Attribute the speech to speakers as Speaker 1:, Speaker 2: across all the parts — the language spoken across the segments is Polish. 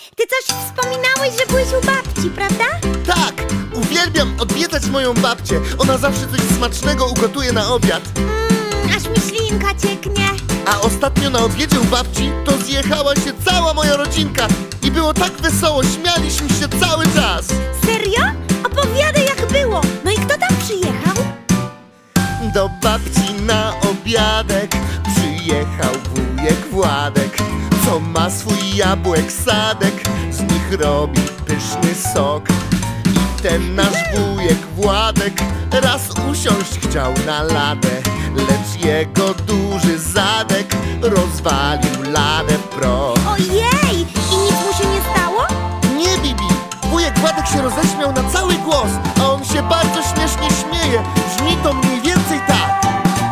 Speaker 1: ty coś wspominałeś, że byłeś u babci, prawda?
Speaker 2: Tak, uwielbiam odwiedzać moją babcię. Ona zawsze coś smacznego ugotuje na obiad.
Speaker 1: Aż mi ślinka cieknie.
Speaker 2: A ostatnio na obiedzie u babci to zjechała się cała moja rodzinka. I było tak wesoło, śmialiśmy się cały czas.
Speaker 1: Serio? Opowiadaj, jak było. No i kto tam przyjechał?
Speaker 2: Do babci na obiadek przyjechał wujek Władek, co ma swój jabłek sadek, z nich robi pyszny sok. I ten nasz wujek Władek raz usiąść chciał na ladę, lecz jego duży zadek rozwalił ladę w proch.
Speaker 1: Ojej! I nic mu się nie stało?
Speaker 2: Nie, Bibi! Wujek Władek się roześmiał na cały głos, a on się bardzo śmiesznie śmieje. Brzmi to mniej więcej tak.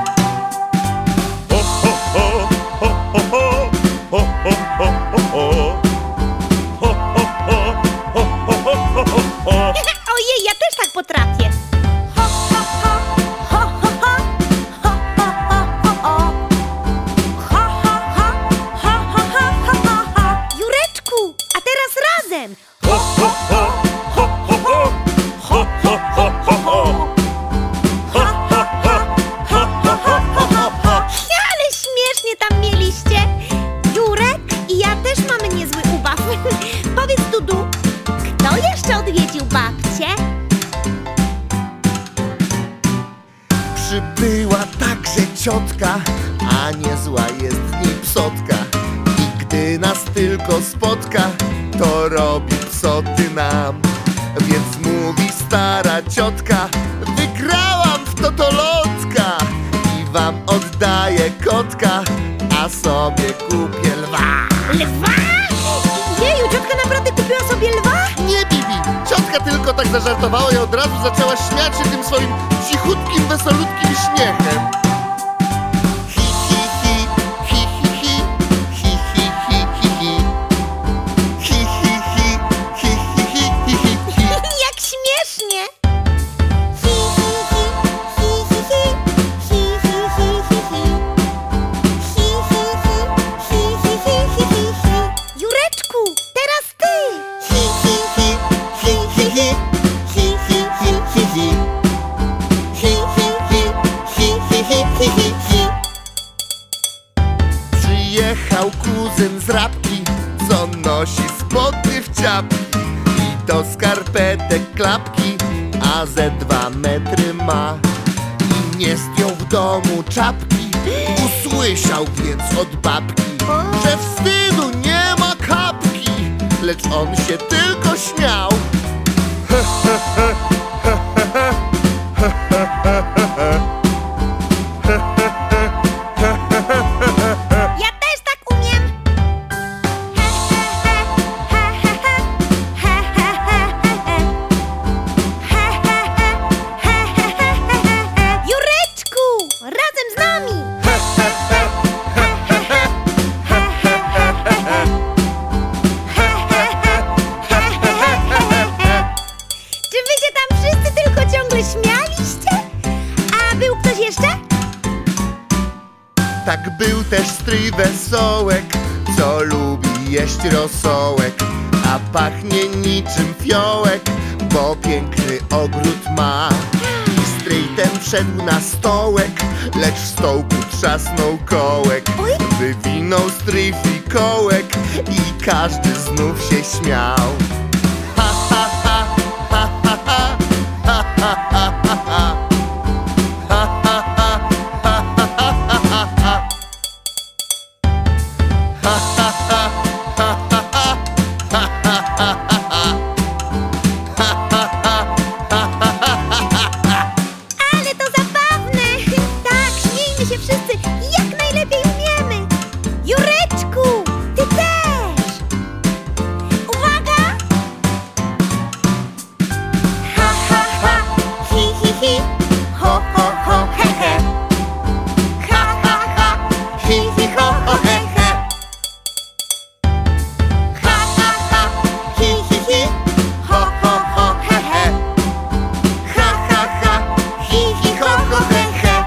Speaker 1: Ojej, ja też tak potrafię. Ho, ho, ho, ho, ho, ho, ho, ho, ho, ho. Ho, ho, ho, ho, ho, ho, ho, ho. Jureczku, a teraz razem. Ho, ho, ho, ho, ho, ho. Ho, ho, ho, ho, ho. Ho, ho, ho, ho, ho, ho, ho, ho. Ale śmiesznie tam mieliście. Jurek i ja też mamy niezły ubaw. Powiedz, Dudu, kto jeszcze odwiedził babcię?
Speaker 2: Przybyła także ciotka, a niezła jest w niej psotka. I gdy nas tylko spotka, to robi psoty nam. Więc mówi stara ciotka: wygrałam w totolotka i wam oddaję kotka, a sobie kupię lwa.
Speaker 1: Lwa? Jeju, ciotka naprawdę kupiła sobie lwa?
Speaker 2: Nie, Bibi! Ciotka tylko tak zażartowała i od razu zaczęła śmiać się tym swoim cichutkim, wesolutkim śmiechem. Hi, hi, hi, hi, hi, hi, hi, hi, hi, hi, hi. Hi, hi, hi, hi, hi, hi, hi, hi, hi.
Speaker 1: Jak śmiesznie! Hi, hi, hi, hi, hi, hi, hi, hi, hi, hi, hi. Hi, hi, hi, hi, hi, hi, hi, hi. Jureczku, teraz ty!
Speaker 2: Hi, hi, hi, hi, hi, hi, hi, hi, hi, hi, hi. Hi, hi, hi, hi, hi, hi, hi, hi. Przyjechał kuzyn z Rabki, co nosi spodnie w ciapki i do skarpetek klapki, a ze 2 metry ma. I nie zdjął w domu czapki, usłyszał więc od babki, że wstydu nie ma kapki, lecz on się tylko śmiał.
Speaker 1: Ja też tak umiem! He, he, he, he, he, he, he, he, he. He, he, he, he, he, he, he, he. Jureczku, razem z nami! Czy wy się tam wszyscy tylko ciągle śmialiście? A był ktoś jeszcze?
Speaker 2: Tak był też stryj Wesołek, co lubi jeść rosołek, a pachnie niczym fiołek, bo piękny ogród ma. I stryj ten wszedł na stołek, lecz w stołku trzasnął kołek.
Speaker 1: Oj.
Speaker 2: Wywinął stryj fikołek i każdy znów się śmiał. Ha, ha, ha, ha, ha, ha, ha, ha, ha, ha, ha. Ha, ha, ha, ha, ha, ha, ha, ha. Ha, ha, ha, ha, ha, ha, ha, ha, ha, ha, ha. Ha, ha, ha, ha, ha, ha, ha.
Speaker 1: Ale to zabawne! Tak, śmiejmy się wszyscy jak najlepiej umiemy! Jureczku, ty też! Uwaga! Ha, ha, ha, hi, hi, hi, ho, ho, ho, he, he. Ha, ha, ha, hi, hi, ho, ho, he, he. Ha, ha, ha, hi, hi, hi, ho, ho, ho, he, he. Ha, ha, ha, hi, hi, ho, ho, he, he.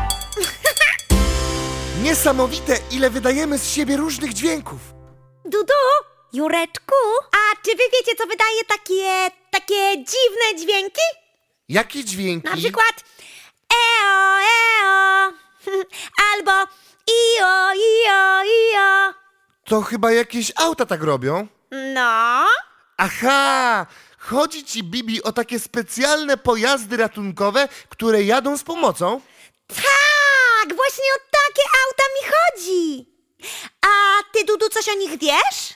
Speaker 2: Niesamowite, ile wydajemy z siebie różnych dźwięków.
Speaker 1: Dudu, Jureczku, a czy wy wiecie, co wydaje takie dziwne dźwięki?
Speaker 2: Jakie dźwięki?
Speaker 1: Na przykład eo, eo, albo io, io, io.
Speaker 2: To chyba jakieś auta tak robią.
Speaker 1: No,
Speaker 2: Aha! Chodzi ci, Bibi, o takie specjalne pojazdy ratunkowe, które jadą z pomocą?
Speaker 1: tak, właśnie o takie auta mi chodzi. A ty, Dudu, coś o nich wiesz?